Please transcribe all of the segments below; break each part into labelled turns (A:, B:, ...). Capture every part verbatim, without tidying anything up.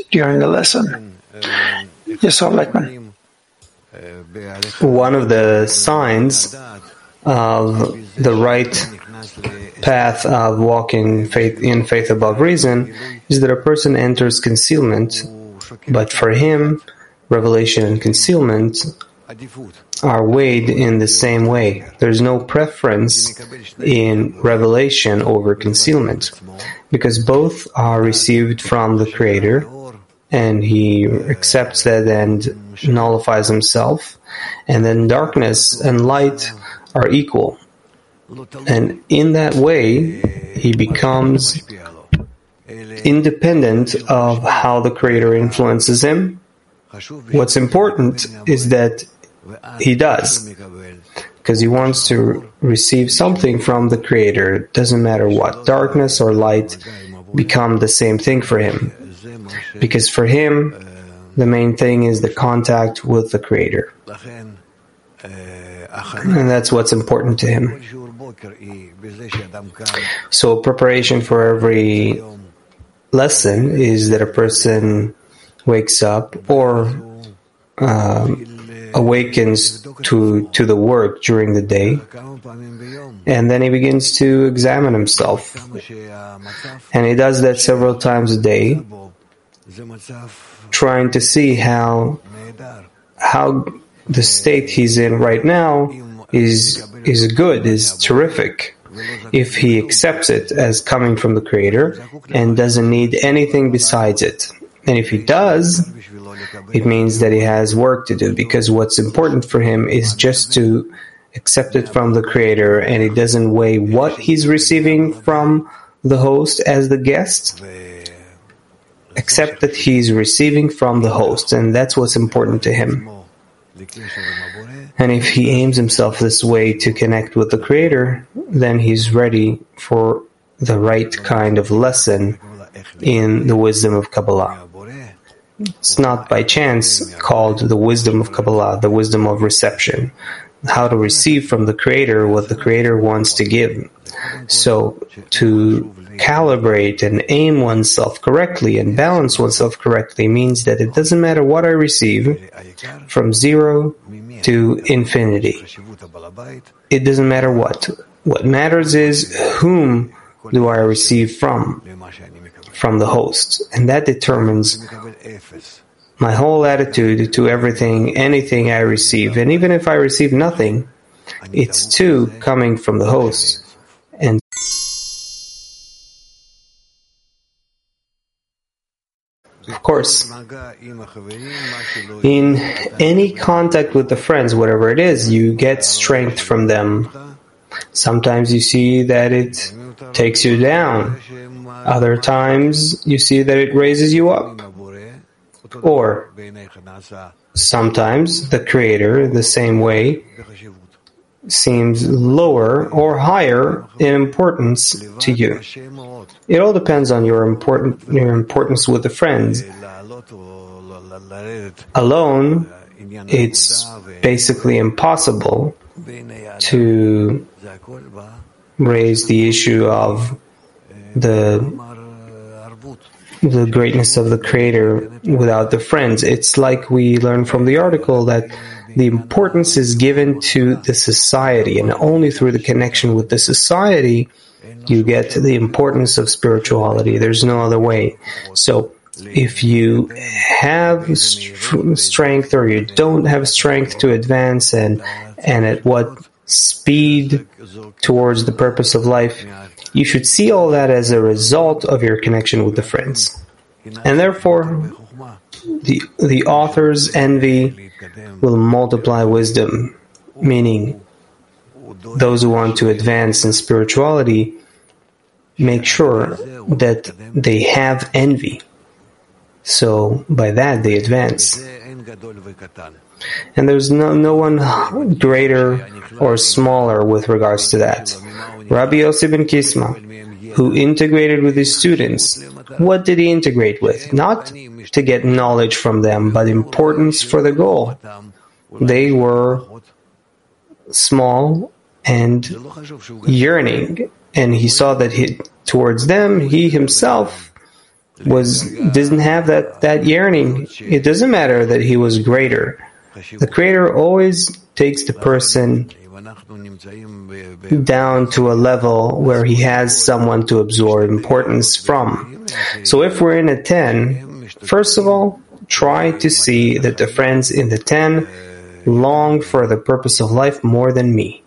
A: during the lesson. Yosef Leitman.
B: One of the signs of the right path of walking faith in faith above reason is that a person enters concealment, but for him, revelation and concealment are weighed in the same way. There's no preference in revelation over concealment, because both are received from the Creator, and he accepts that and nullifies himself, and then darkness and light are equal. And in that way, he becomes independent of how the Creator influences him. What's important is that he does, because he wants to receive something from the Creator. It doesn't matter what, darkness or light become the same thing for him, because for him the main thing is the contact with the Creator, and that's what's important to him. So preparation for every lesson is that a person wakes up or um, awakens to to the work during the day, and then he begins to examine himself, and he does that several times a day, trying to see how how the state he's in right now is is good, is terrific, if he accepts it as coming from the Creator and doesn't need anything besides it. And if he does, it means that he has work to do, because what's important for him is just to accept it from the Creator, and he doesn't weigh what he's receiving from the host as the guest. Accept that he's receiving from the host, and that's what's important to him. And if he aims himself this way to connect with the Creator, then he's ready for the right kind of lesson in the wisdom of Kabbalah. It's not by chance called the wisdom of Kabbalah, the wisdom of reception, how to receive from the Creator what the Creator wants to give. So to calibrate and aim oneself correctly and balance oneself correctly means that it doesn't matter what I receive, from zero to infinity. It doesn't matter what. What matters is whom do I receive from, from the host. And that determines my whole attitude to everything, anything I receive. And even if I receive nothing, it's too coming from the host. And of course, in any contact with the friends, whatever it is, you get strength from them. Sometimes you see that it takes you down. Other times you see that it raises you up. Or sometimes the Creator, the same way, seems lower or higher in importance to you. It all depends on your important your importance with the friends. Alone, it's basically impossible to raise the issue of the the greatness of the Creator without the friends. It's like we learn from the article that the importance is given to the society, and only through the connection with the society you get the importance of spirituality. There's no other way. So if you have st- strength or you don't have strength to advance, and and at what speed towards the purpose of life, you should see all that as a result of your connection with the friends. And therefore, the the author's envy will multiply wisdom, meaning those who want to advance in spirituality make sure that they have envy. So by that they advance. And there's no, no one greater or smaller with regards to that. Rabbi Yossi ben Kisma, who integrated with his students, what did he integrate with? Not to get knowledge from them, but importance for the goal. They were small and yearning, and he saw that he, towards them, he himself was didn't have that, that yearning. It doesn't matter that he was greater. The Creator always takes the person down to a level where he has someone to absorb importance from. So if we're in a ten, first of all, try to see that the friends in the ten long for the purpose of life more than me.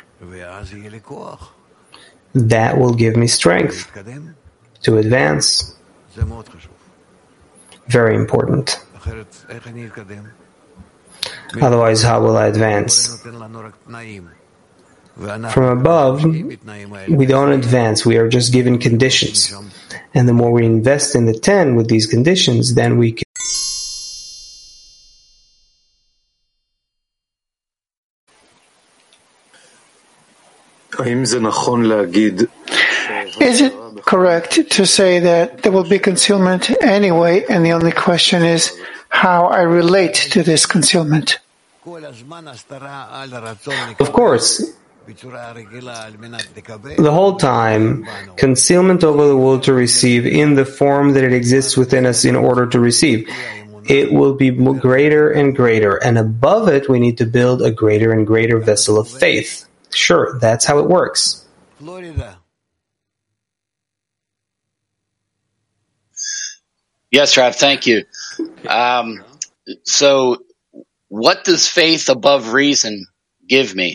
B: That will give me strength to advance. Very important. Otherwise, how will I advance? From above, we don't advance. We are just given conditions. And the more we invest in the ten with these conditions, then we can.
A: Is it correct to say that there will be concealment anyway, and the only question is how I relate to this concealment?
B: Of course. The whole time, concealment over the will to receive in the form that it exists within us in order to receive. It will be greater and greater, and above it we need to build a greater and greater vessel of faith. Sure, that's how it works.
C: Yes, Rav, thank you. Um, so, what does faith above reason give me?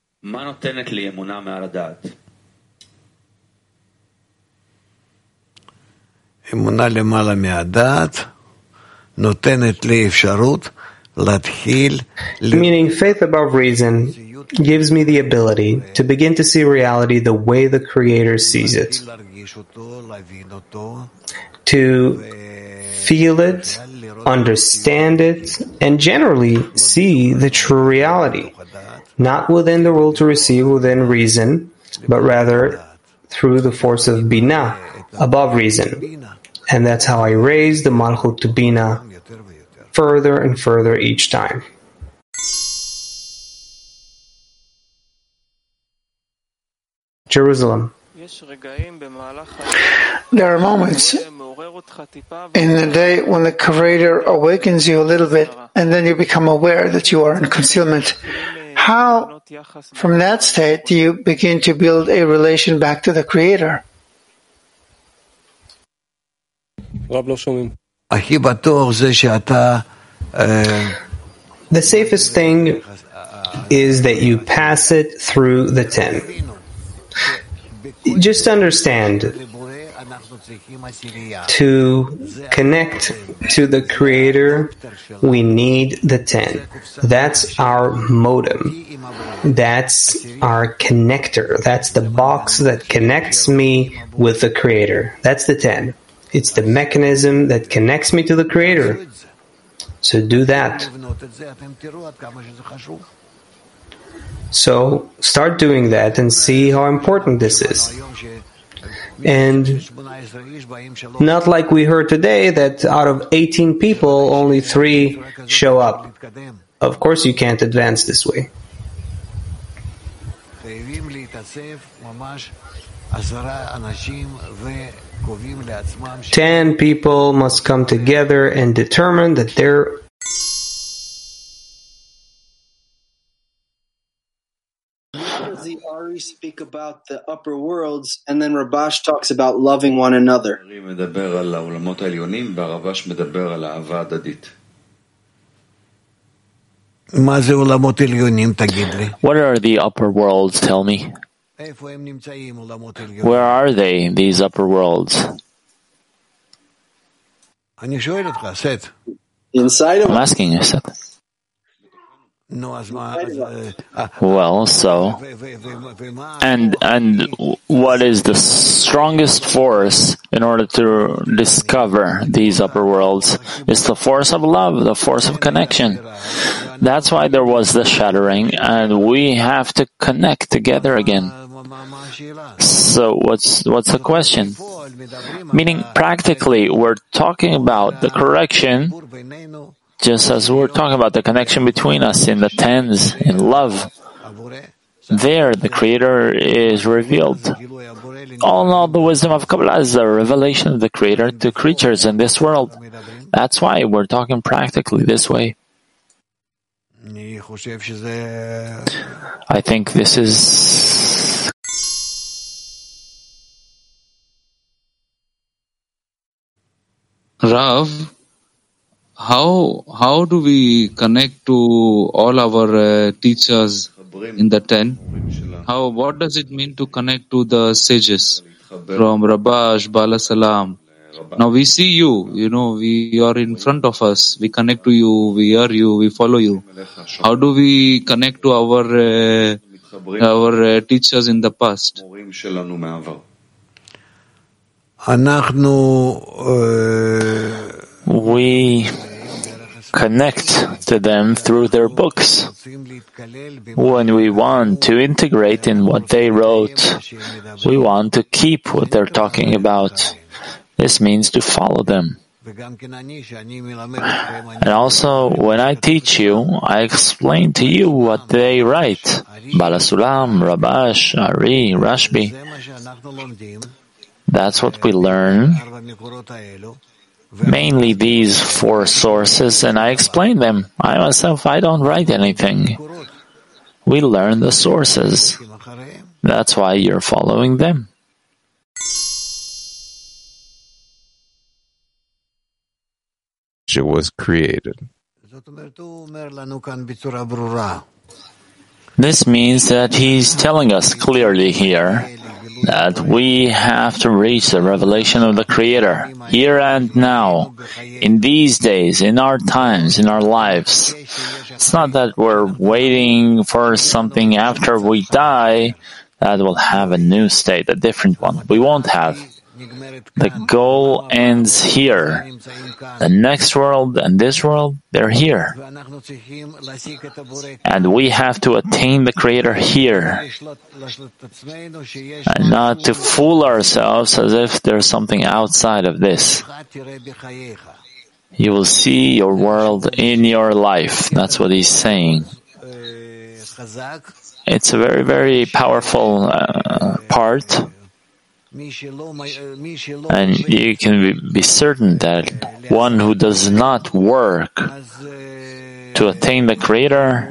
D: אמונה למעלה מהדעת נותנת לי אפשרות להתחיל.
B: Meaning, faith above reason gives me the ability to begin to see reality the way the Creator sees it, to feel it, understand it, and generally see the true reality, not within the will to receive within reason, but rather through the force of Binah, above reason. And that's how I raise the Malchut to Binah further and further each time. Jerusalem.
A: There are moments in the day when the Creator awakens you a little bit, and then you become aware that you are in concealment. How, from that state, do you begin to build a relation back to the Creator?
B: The safest thing is that you pass it through the ten. Just understand, to connect to the Creator, we need the ten. That's our modem. That's our connector. That's the box that connects me with the Creator. That's the ten. It's the mechanism that connects me to the Creator. So do that. So start doing that and see how important this is. And not like we heard today that out of eighteen people, only three show up. Of course you can't advance this way. Ten people must come together and determine that they're
E: the Ari speak about the upper worlds, and then Rabash talks about loving one another.
F: What
G: are the upper worlds, tell me? Where are they, these upper worlds?
E: Inside of
G: I'm asking you, Seth. Well, so, and and what is the strongest force in order to discover these upper worlds? It's the force of love, the force of connection. That's why there was the shattering, and we have to connect together again. So what's what's the question? Meaning, practically, we're talking about the correction, just as we're talking about the connection between us in the tens, in love. There, the Creator is revealed. All in all, the wisdom of Kabbalah is the revelation of the Creator to creatures in this world. That's why we're talking practically this way. I think this is...
F: Rav, how how do we connect to all our uh, teachers in the ten? How what does it mean to connect to the sages from Rabash, Bala Salam? Now we see you, you know, we are in front of us. We connect to you, we hear you, we follow you. How do we connect to our uh, our uh, teachers in the past?
G: We connect to them through their books. When we want to integrate in what they wrote, we want to keep what they're talking about. This means to follow them. And also, when I teach you, I explain to you what they write. Bala Sulam, Rabash, Ari, Rashbi. That's what we learn. Mainly these four sources, and I explain them. I myself, I don't write anything. We learn the sources. That's why you're following them.
H: Was created.
G: This means that he's telling us clearly here that we have to reach the revelation of the Creator here and now, in these days, in our times, in our lives. It's not that we're waiting for something after we die that will have a new state, a different one. We won't have. The goal ends here. The next world and this world, they're here. And we have to attain the Creator here. And not to fool ourselves as if there's something outside of this. You will see your world in your life. That's what he's saying. It's a very, very powerful uh, part. And you can be, be certain that one who does not work to attain the Creator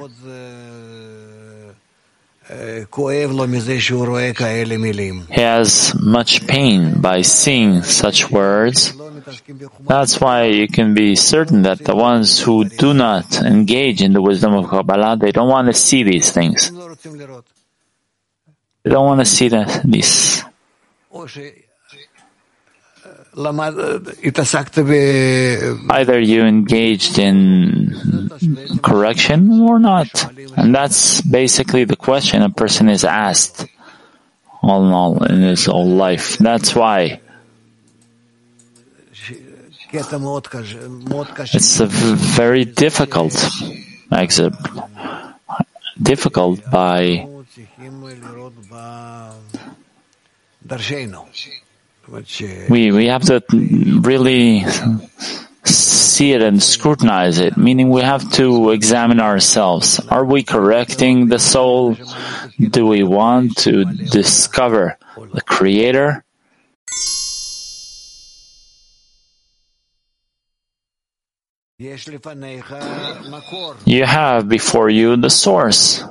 G: he has much pain by seeing such words. That's why you can be certain that the ones who do not engage in the wisdom of Kabbalah, they don't want to see these things. They don't want to see that, these. Either you engaged in correction or not. And that's basically the question a person is asked all in all in his whole life. That's why it's a very difficult excerpt. Difficult by We we have to really see it and scrutinize it, meaning we have to examine ourselves. Are we correcting the soul? Do we want to discover the Creator? You have before you the source.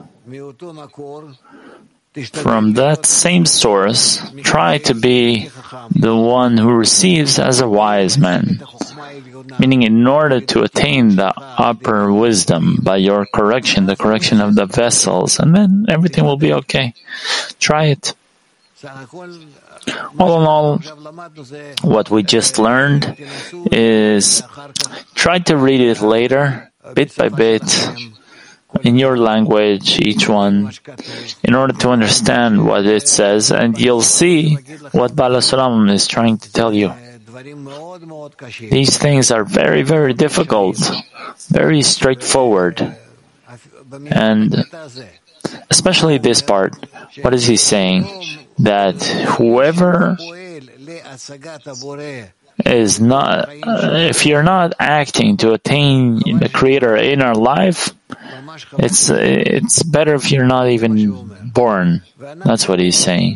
G: From that same source, try to be the one who receives as a wise man. Meaning, in order to attain the upper wisdom by your correction, the correction of the vessels, and then everything will be okay. Try it. All in all, what we just learned is try to read it later, bit by bit, in your language, each one, in order to understand what it says, and you'll see what Bala Sulam is trying to tell you. These things are very, very difficult, very straightforward, and especially this part. What is he saying? That whoever is not, uh, if you're not acting to attain the Creator in our life, it's it's better if you're not even born. That's what he's saying.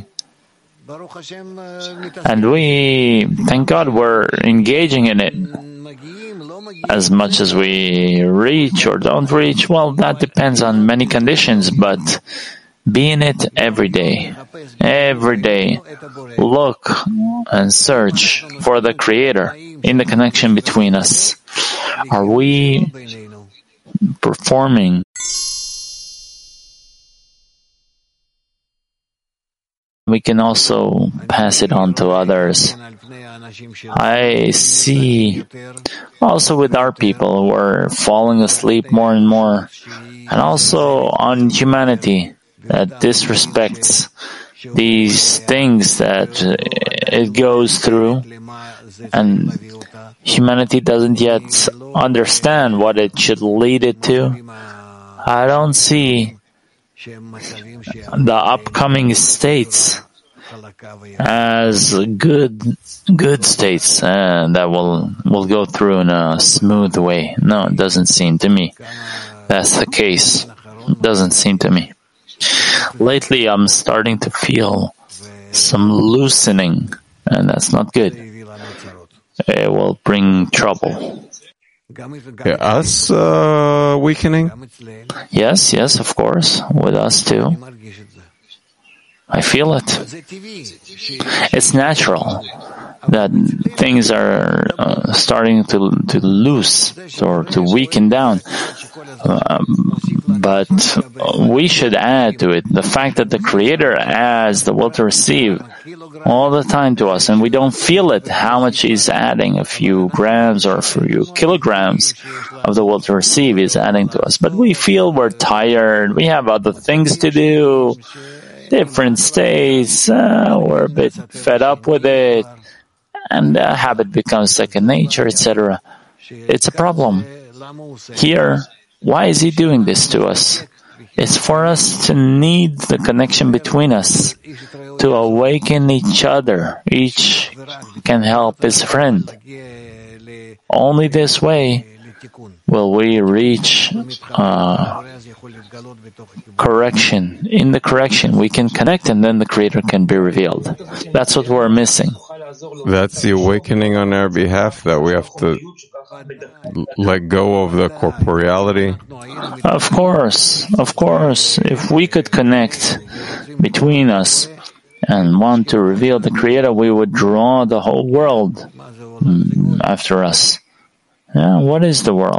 G: And we, thank God, we're engaging in it. As much as we reach or don't reach, well, that depends on many conditions, but be in it every day. Every day, look and search for the Creator in the connection between us. Are we performing? We can also pass it on to others. I see also with our people, we're falling asleep more and more, and also on humanity that disrespects these things that it goes through, and humanity doesn't yet understand what it should lead it to. I don't see the upcoming states as good good states uh, that will will go through in a smooth way. No, it doesn't seem to me that's the case. It doesn't seem to me. Lately, I'm starting to feel some loosening, and that's not good. It will bring trouble.
H: Yeah, us uh, weakening?
G: Yes, yes, of course, with us too. I feel it. It's natural that things are uh, starting to to loose or to weaken down. Um, but we should add to it the fact that the Creator adds the will to receive all the time to us, and we don't feel it, how much He's adding, a few grams or a few kilograms of the will to receive He's adding to us. But we feel we're tired, we have other things to do, different states, uh, we're a bit fed up with it, and the habit becomes second nature, et cetera. It's a problem. Here, why is He doing this to us? It's for us to need the connection between us, to awaken each other. Each can help his friend. Only this way will we reach uh, correction. In the correction, we can connect, and then the Creator can be revealed. That's what we're missing.
H: That's the awakening on our behalf, that we have to let go of the corporeality.
G: Of course, of course. If we could connect between us and want to reveal the Creator, we would draw the whole world after us. Yeah, what is the world?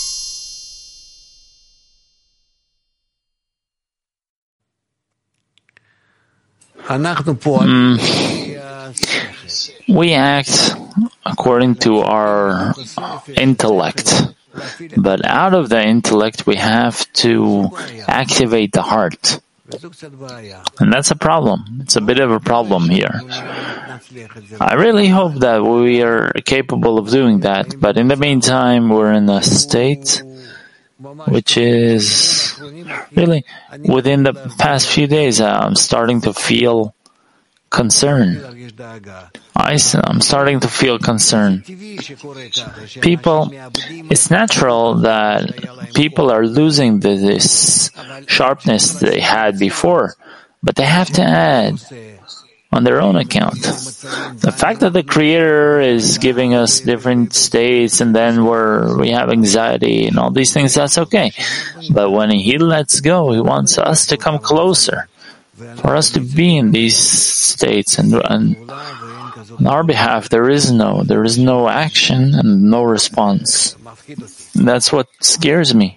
G: Mm. We act according to our intellect, but out of the intellect we have to activate the heart. And that's a problem. It's a bit of a problem here. I really hope that we are capable of doing that, but in the meantime we're in a state which is really, within the past few days, I'm starting to feel concern. I, I'm starting to feel concern. People, it's natural that people are losing the, this sharpness they had before, but they have to add on their own account. The fact that the Creator is giving us different states and then we're, we have anxiety and all these things, that's okay. But when He lets go, He wants us to come closer, for us to be in these states, and, and on our behalf there is no, there is no action and no response. And that's what scares me.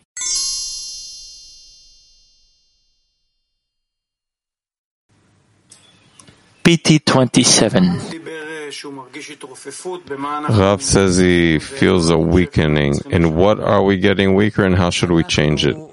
G: P T twenty-seven.
H: Rav says he feels a weakening. And what are we getting weaker, and how should we change it?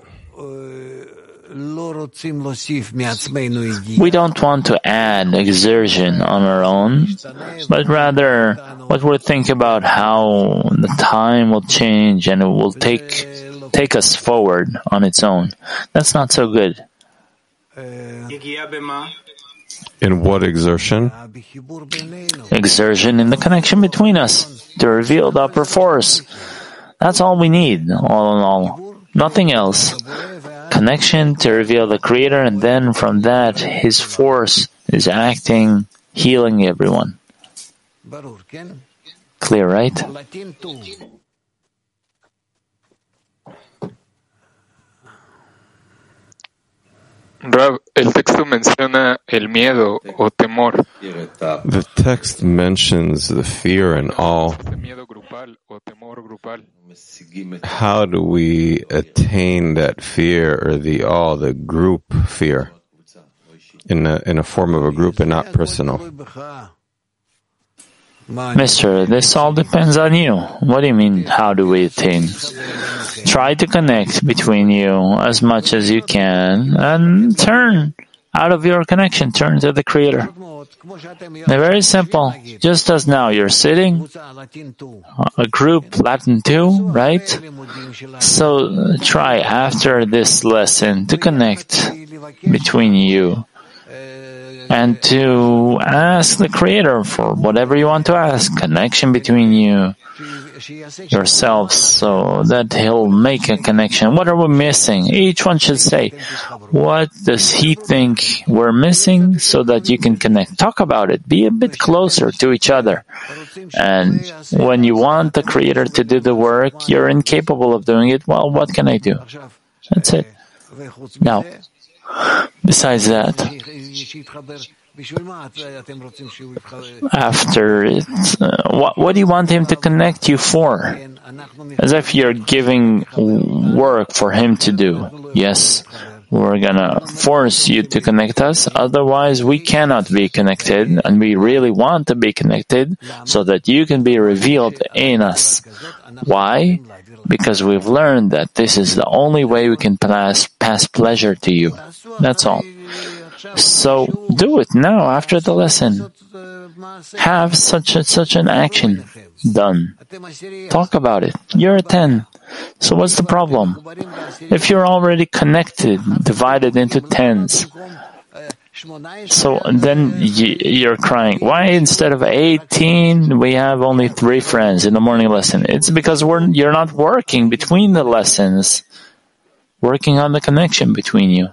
G: We don't want to add exertion on our own, but rather what we're thinking about how the time will change and it will take take us forward on its own. That's not so good.
H: In what exertion?
G: Exertion in the connection between us to reveal the upper force. That's all we need, all in all. Nothing else. Connection to reveal the Creator, and then from that, His force is acting, healing everyone. Clear, right?
I: Rav, el texto menciona el miedo o temor.
H: The text mentions the fear and awe. How do we attain that fear or the awe, the group fear, in a, in a form of a group and not personal?
G: Mister, this all depends on you. What do you mean, how do we attain? Try to connect between you as much as you can and turn out of your connection, turn to the Creator. They're very simple. Just as now you're sitting, a group Latin two, right? So try after this lesson to connect between you and to ask the Creator for whatever you want to ask, connection between you, yourselves, so that He'll make a connection. What are we missing? Each one should say, what does he think we're missing so that you can connect? Talk about it. Be a bit closer to each other. And when you want the Creator to do the work, you're incapable of doing it. Well, what can I do? That's it. Now, besides that, after it, uh, what, what do you want him to connect you for? As if you're giving work for him to do. Yes, we're gonna force you to connect us, otherwise we cannot be connected, and we really want to be connected so that you can be revealed in us. Why? Because we've learned that this is the only way we can pass, pass pleasure to you. That's all. So do it now after the lesson. Have such a, such an action done. Talk about it. You're a ten. So what's the problem? If you're already connected, divided into tens, so then you're crying, why instead of eighteen we have only three friends in the morning lesson? It's because we're, you're not working between the lessons, working on the connection between you.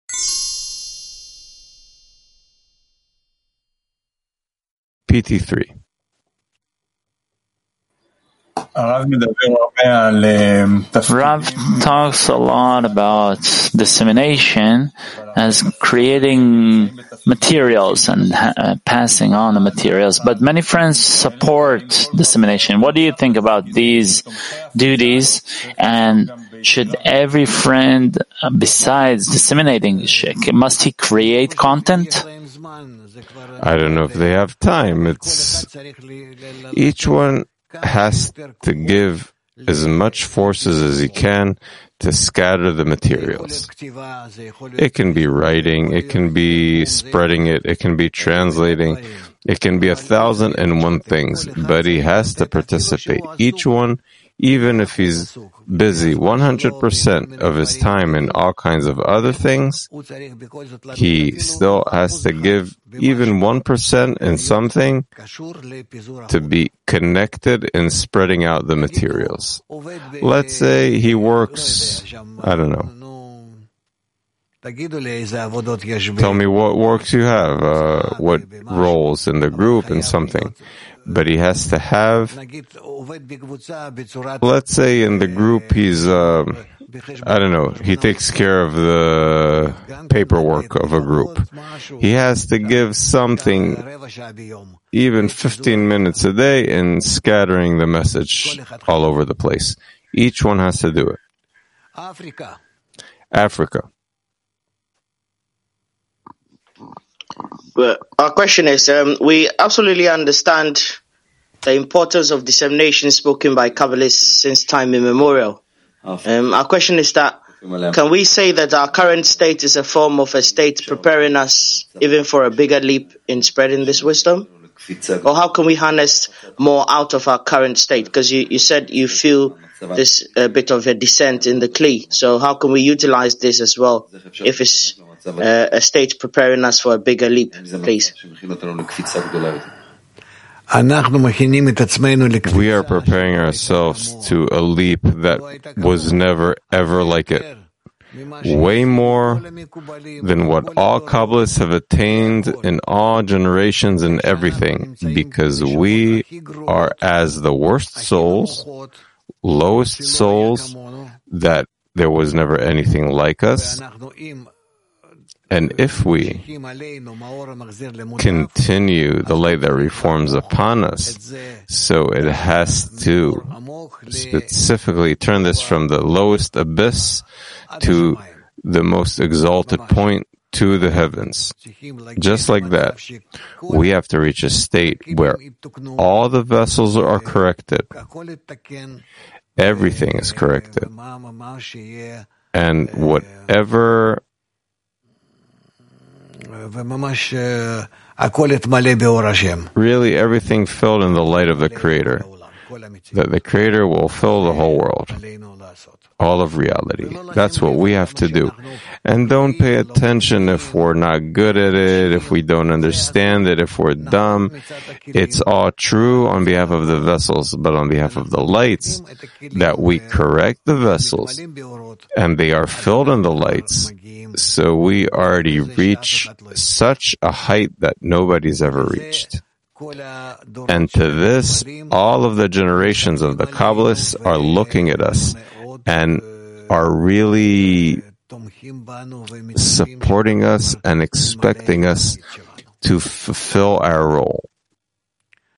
H: P T three.
J: Rav
G: talks a lot about dissemination as creating materials and uh, passing on the materials, but many friends support dissemination. What do you think about these duties? And should every friend, uh, besides disseminating, must he create content?
H: I don't know if they have time. It's each one has to give as much forces as he can to scatter the materials. It can be writing, it can be spreading it, it can be translating, it can be a thousand and one things, but he has to participate. Each one, even if he's busy one hundred percent of his time in all kinds of other things, he still has to give even one percent in something to be connected in spreading out the materials. Let's say he works, I don't know. Tell me what works you have, uh, what roles in the group and something. But he has to have, let's say in the group he's, uh, I don't know, he takes care of the paperwork of a group. He has to give something, even fifteen minutes a day, in scattering the message all over the place. Each one has to do it. Africa. Africa.
K: Well, our question is, um, we absolutely understand the importance of dissemination spoken by Kabbalists since time immemorial. Um, our question is that, can we say that our current state is a form of a state preparing us even for a bigger leap in spreading this wisdom? Or how can we harness more out of our current state? Because you, you said you feel this uh, bit of a descent in the Kli. So how can we utilize this as well if it's uh, a state preparing us for a bigger leap, please?
H: We are preparing ourselves to a leap that was never ever like it. Way more than what all Kabbalists have attained in all generations and everything, because we are as the worst souls, lowest souls, that there was never anything like us. And if we continue the light that reforms upon us, so it has to specifically turn this from the lowest abyss to the most exalted point, to the heavens. Just like that, we have to reach a state where all the vessels are corrected. Everything is corrected. And whatever really everything filled in the light of the Creator, that the Creator will fill the whole world, all of reality. That's what we have to do. And don't pay attention if we're not good at it, if we don't understand it, if we're dumb. It's all true on behalf of the vessels, but on behalf of the lights, that we correct the vessels, and they are filled in the lights. So we already reach such a height that nobody's ever reached. And to this, all of the generations of the Kabbalists are looking at us and are really supporting us and expecting us to fulfill our role.